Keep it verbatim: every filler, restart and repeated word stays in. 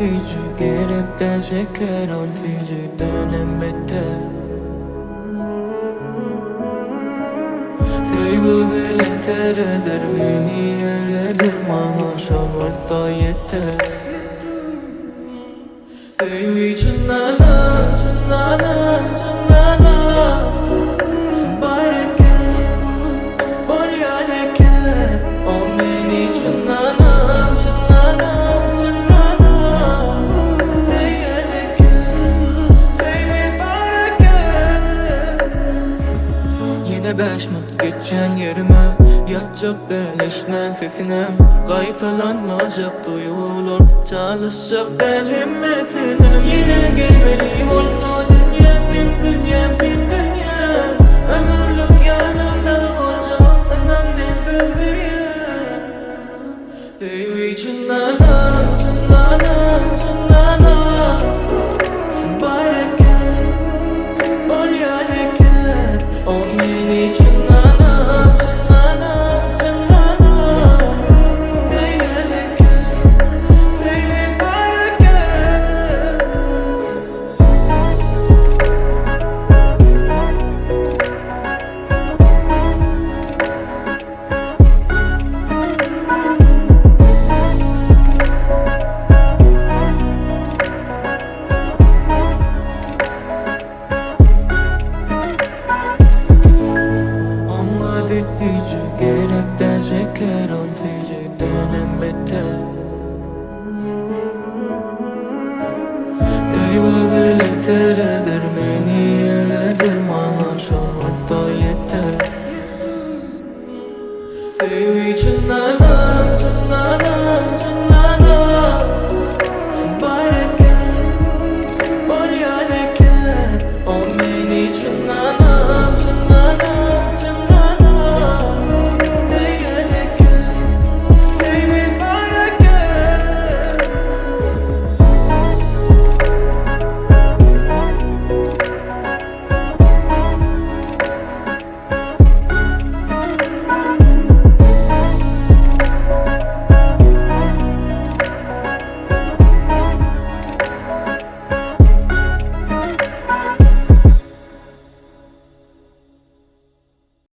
vazifeci gerek de şeker ol ficden beter. Sevgi bilen seyreder beni öyledir maşa varsa yeter. Sevgi çınlanan çınlanan çınlanan bareken bol yaneken o beni çınlanan çınlanan çınlanan seyyedeken sevgi bareken. Yine beş mut geçen yerime yatacak delişten sesinem kayıtalanmayacak duyulur çalışacak el himmetinim. Yine gelmeliyim olsa dünyam mümkün yemsin dünya ömürlük yanımda olacak ondan ben söz veriyorum. Sevgi çınlanan çınlanan çınlanan bareken bol yaneken o beni çınlanan çınlanan çınlanan seyyedeken sevgi bareken. Vazifeci gerek de şeker ol ficden beter. Sevgi bilen seyreder